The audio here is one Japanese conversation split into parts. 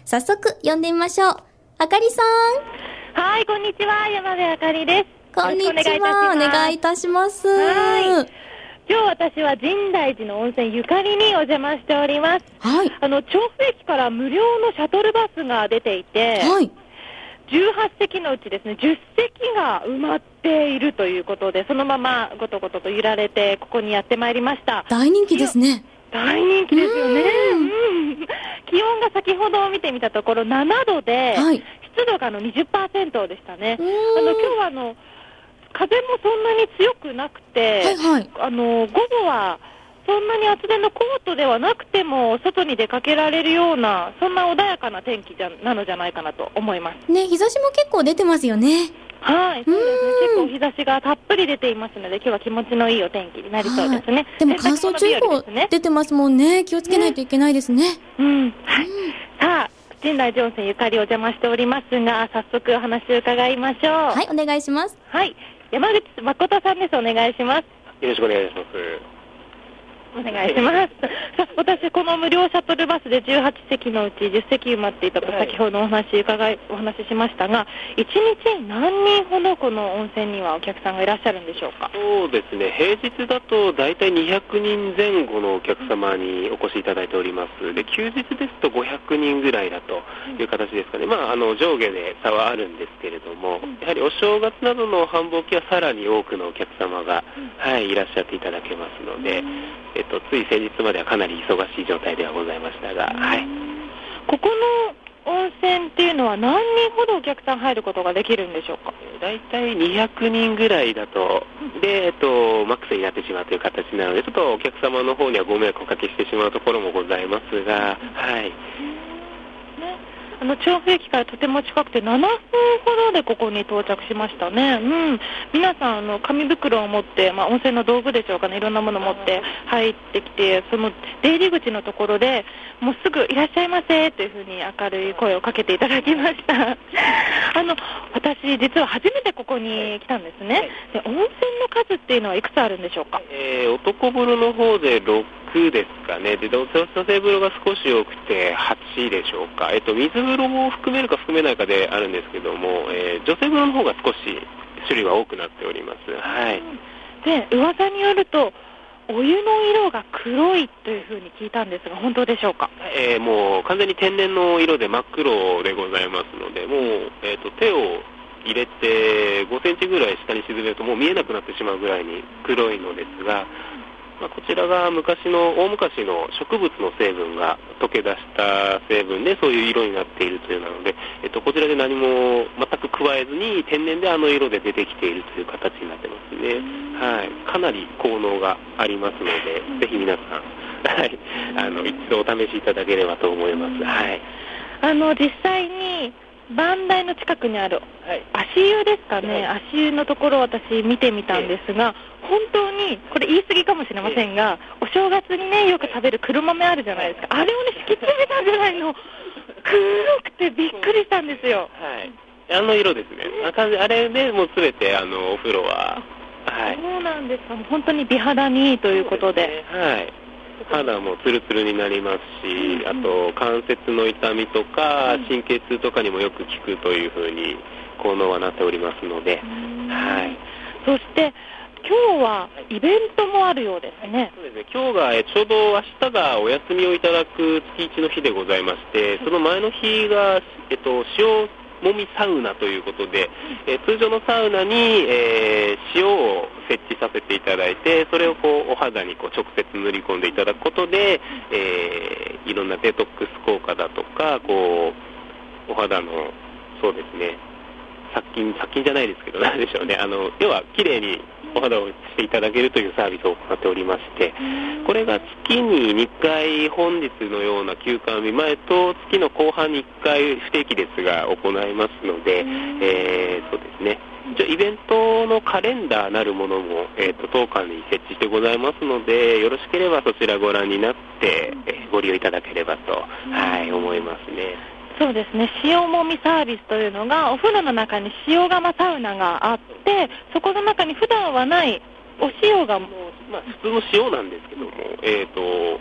早速呼んでみましょう。あかりさん。 はい、こんにちは。山部あかりです。 こんにちは。お願いいたします。 はい。今日私は深大寺の温泉ゆかりにお邪魔しております。 はい。 調布駅から無料のシャトルバスが出ていて、 はい。 18席のうちですね、10席が埋まっているということで、そのままごとごとと揺られて、ここにやってまいりました。 大人気ですね。 大人気ですよね。気温が先ほど見てみたところ7度で、 はい、 湿度が20% でしたね。今日は風もそんなに強くなくて、 はいはい、 午後はそんなに厚手のコートではなくても外に出かけられるような、そんな穏やかな天気なのじゃないかなと思いますね。日差しも結構出てますよね。 はい、そうですね。結構日差しがたっぷり出ていますので、今日は気持ちのいいお天気になりそうですね。 でも乾燥注意報出てますもんね。気をつけないといけないですね。 はい。さあ、深大寺温泉ゆかりお邪魔しておりますが、早速お話を伺いましょう。 はい、お願いします。 はい、山口誠さんです。お願いします。 よろしくお願いします。 お願いします。さあ、私、この無料シャトルバスで18席のうち10席埋まっていたと先ほどお話ししましたが、1日何人ほどこの温泉にはお客さんがいらっしゃるんでしょうか。 そうですね、平日だと大体200人前後のお客様にお越しいただいております。で、休日ですと500人ぐらいだという形ですかね。上下で差はあるんですけれども、やはりお正月などの繁忙期はさらに多くのお客様が、いらっしゃっていただけますので、つい先日まではかなり忙しい状態ではございましたが、 ここの温泉っていうのは何人ほどお客さん入ることができるんでしょうか。 だいたい200人ぐらいだと、で、マックスになってしまうという形なので、ちょっとお客様の方にはご迷惑をおかけしてしまうところもございますが、 調布駅からとても近くて7分ほどでここに到着しましたね。皆さん紙袋を持って、温泉の道具でしょうかね、いろんなものを持って入ってきて、その出入り口のところでもうすぐいらっしゃいませというふうに明るい声をかけていただきました私実は初めてここに来たんですね。で、温泉の数っていうのはいくつあるんでしょうか。 男風呂の方で6ですかね。で、女性風呂が少し多くて8でしょうか。水風呂も含めるか含めないかであるんですけども、女性風呂の方が少し種類は多くなっております。 で、噂によるとお湯の色が黒いというふうに聞いたんですが、本当でしょうか。 もう完全に天然の色で真っ黒でございますので、もう、手を入れて5センチぐらい下に沈めるともう見えなくなってしまうぐらいに黒いのですが、こちらが大昔の植物の成分が溶け出した成分でそういう色になっているというので、こちらで何も全く加えずに天然であの色で出てきているという形になってますね。かなり効能がありますので、ぜひ皆さん、一度お試しいただければと思います。 実際に磐梯の近くにある足湯ですかね、足湯のところを私見てみたんですが、本当にこれ言い過ぎかもしれませんが、お正月にねよく食べる黒豆あるじゃないですか、あれをね敷き詰めたぐらいの黒くてびっくりしたんですよ。 あの色ですね。あれでもうすべてお風呂は、 そうなんですか。本当に美肌にいいということで。 肌もツルツルになりますし、あと関節の痛みとか神経痛とかにもよく効くというふうに効能はなっておりますので、 そして今日はイベントもあるようですね。 そうですね。今日がちょうど明日がお休みをいただく月1の日でございまして、その前の日が塩もみサウナということで、通常のサウナに、塩を設置させていただいて、それをお肌に直接塗り込んでいただくことで、いろんなデトックス効果だとか、お肌のそうですね、殺菌じゃないですけど、なんでしょうね、要はきれいにお肌をしていただけるというサービスを行っておりまして、これが月に2回、本日のような休館日前と月の後半に1回不定期ですが行いますので、そうですね、イベントのカレンダーなるものも、当館に設置してございますので、よろしければそちらご覧になって、ご利用いただければと、思いますね。 そうですね、塩もみサービスというのがお風呂の中に塩釜サウナがあって、そこの中に普段はないお塩が普通の塩なんですけども、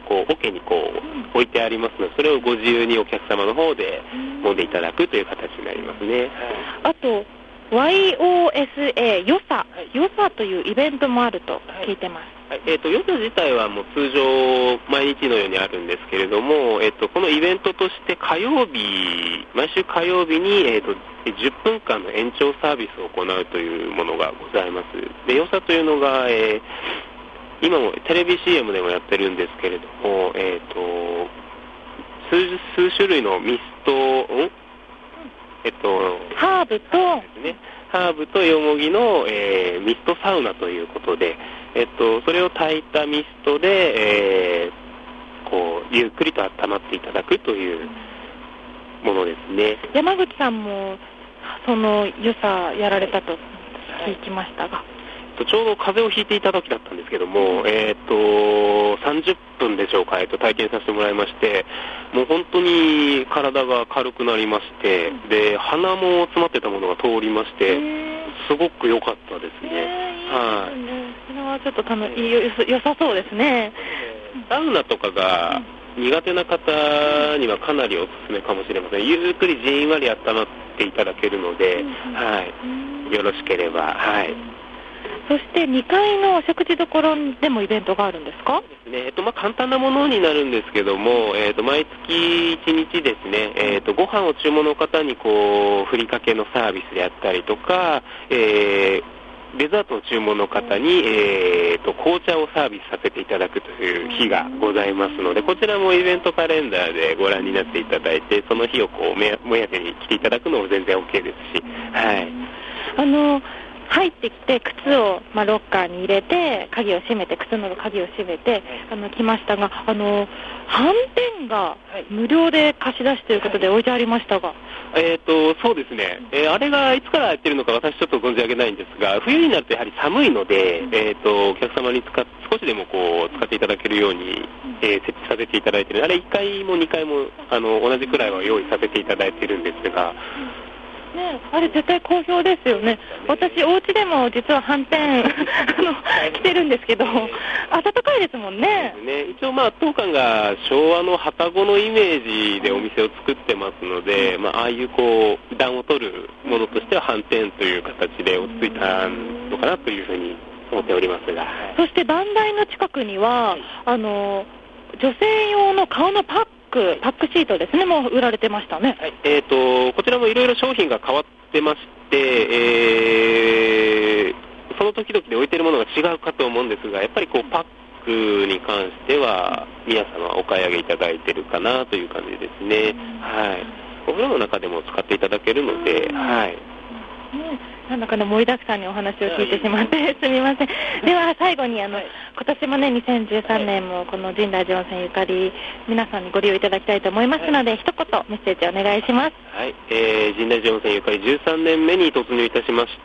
こう桶にこう置いてありますので、それをご自由にお客様の方で飲んでいただくという形になりますね。 あと YOSA よさというイベントもあると聞いてます。 よさ自体はもう通常毎日のようにあるんですけれども、このイベントとして毎週火曜日に、10分間の延長サービスを行うというものがございます。で、よさというのが、今もテレビ CM でもやってるんですけれども、数種類のミスト、 ハーブとよもぎの、ミストサウナということで、それを炊いたミストで、こうゆっくりと温まっていただくというものですね。 山口さんもその良さやられたと聞きましたが、 ちょうど風邪をひいていた時だったんですけども、30分でしょうか、体験させてもらいまして、もう本当に体が軽くなりまして、で鼻も詰まってたものが通りまして、すごく良かったですね。 はい。それはちょっと良さそうですね。 サウナとかが苦手な方にはかなりおすすめかもしれません。ゆっくりじんわり温まっていただけるので、はい、よろしければ、はい。 そして2階のお食事処でもイベントがあるんですか？ そうですね。簡単なものになるんですけども、毎月1日ですね、ご飯を注文の方にこうふりかけのサービスであったりとか、デザートの注文の方に、紅茶をサービスさせていただくという日がございますので、こちらもイベントカレンダーでご覧になっていただいて、その日をこう目当てに来ていただくのも全然 OK ですし、はい。 入ってきて靴を、ロッカーに入れて鍵を閉めて、靴の鍵を閉めて来ましたが、はんぺんが無料で貸し出しということで置いてありましたが、 そうですね、あれがいつからやってるのか私ちょっと存じ上げないんですが、冬になるとやはり寒いので、お客様に少しでもこう使っていただけるように、設置させていただいている。あれ1回も2回も同じくらいは用意させていただいているんですが、 ね、あれ絶対好評ですよね。私お家でも実ははんぺん着てるんですけど、暖かいですもんね。 一応当館が昭和の旅籠のイメージでお店を作ってますので、ああいうこう暖を取るものとしてははんぺんという形で落ち着いたのかなというふうに思っておりますが、 そして番台の近くには女性用の顔のパックシートですね、もう売られてましたね。 はい、こちらもいろいろ商品が変わってまして、その時々で置いているものが違うかと思うんですが、やっぱりこうパックに関しては皆様お買い上げいただいているかなという感じですね。はい。お風呂の中でも使っていただけるので、はい。 なんだか盛りだくさんにお話を聞いてしまってすみません。では最後に今年もね、2013年もこの深大寺温泉ゆかり皆さんにご利用いただきたいと思いますので、一言メッセージお願いします。 はい、深大寺温泉ゆかり13年目に突入いたしまして、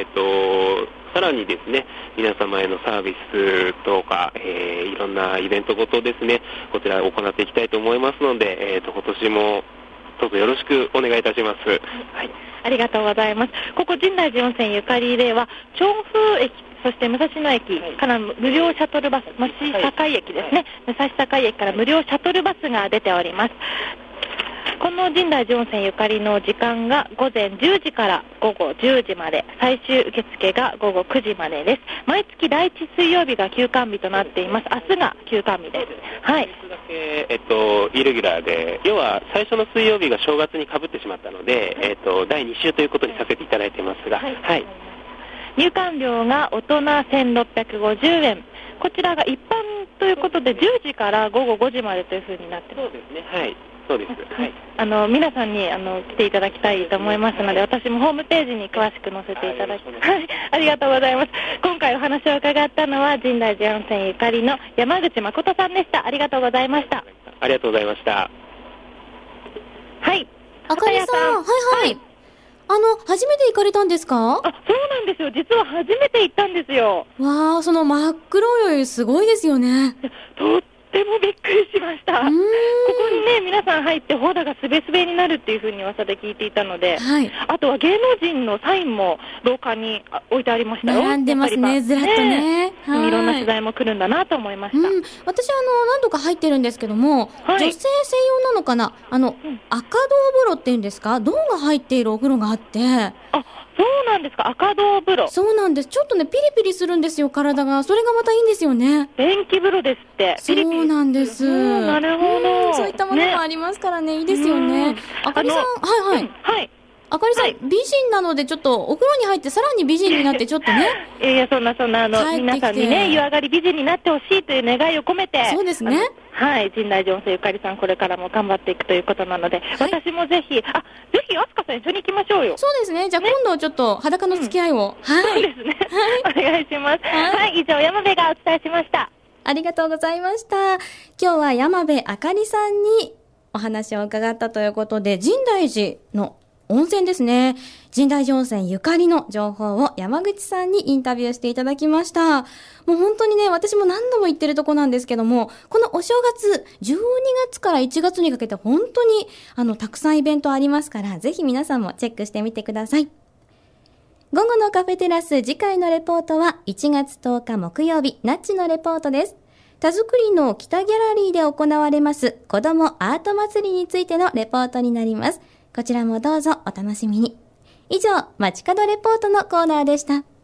さらにですね、皆様へのサービスとか、いろんなイベントごとですね、こちら行っていきたいと思いますので、今年もどうぞよろしくお願いいたします。はい。 ありがとうございます。ここ深大寺温泉ゆかりでは調布駅、そして武蔵野駅から無料シャトルバス、武蔵境駅ですね、武蔵境駅から無料シャトルバスが出ております。この深大寺温泉ゆかりの時間が午前10時から午後10時まで、最終受付が午後9時までです。毎月第1水曜日が休館日となっています。明日が休館日です。はい。 イレギュラーで、要は最初の水曜日が正月に被ってしまったので、第2週ということにさせていただいてますが、はい。はい、 入館料が大人1650円。こちらが一般ということで10時から午後5時までというふうになってます。 そうですね。はい。そうです。はい。 皆さんに来ていただきたいと思いますので、私もホームページに詳しく載せていただきます。はい、ありがとうございます。今回お話を伺ったのは深大寺温泉ゆかりの山口誠さんでした。ありがとうございました。 ありがとうございました。 はい。 あかりさん、はい。初めて行かれたんですか？ そうなんですよ。実は初めて行ったんですよ。 わー、その真っ黒いお湯すごいですよね。 とってもびっくりしました。ここにね、皆さん入って肌がすべすべになるっていう風に噂で聞いていたので、 はい。 あとは芸能人のサインも廊下に置いてありましたよ。 並んでますね、ずらっとね。 いろんな取材も来るんだなと思いました。 私何度か入ってるんですけども、女性専用なのかな、赤銅風呂っていうんですか、銅が入っているお風呂があって。 そうなんですか、赤銅風呂。 そうなんです。ちょっとね、ピリピリするんですよ、体が。それがまたいいんですよね。 電気風呂ですって。 そうなんです。 なるほど。 そういったものもありますからね、いいですよね。あかりさん、はい。あかりさん、美人なので、ちょっとお風呂に入ってさらに美人になって、ちょっとね。 いや、そんな、皆さんにね、湯上がり美人になってほしいという願いを込めて。 そうですね。 はい、神代浄水ゆかりさん、これからも頑張っていくということなので、私もぜひ、あすかさん一緒に行きましょうよ。 そうですね。じゃあ今度ちょっと裸の付き合いを。 そうですね。お願いします。はい、以上、山部がお伝えしました。 ありがとうございました。今日は山部あかりさんにお話を伺ったということで、深大寺の温泉ですね。深大寺温泉ゆかりの情報を山口さんにインタビューしていただきました。もう本当にね、私も何度も言ってるとこなんですけども、このお正月、12月から1月にかけて本当にたくさんイベントありますから、ぜひ皆さんもチェックしてみてください。午後のカフェテラス、次回のレポートは1月10日木曜日、ナッチのレポートです。田作りの北ギャラリーで行われます子どもアート祭りについてのレポートになります。こちらもどうぞお楽しみに。以上、街角レポートのコーナーでした。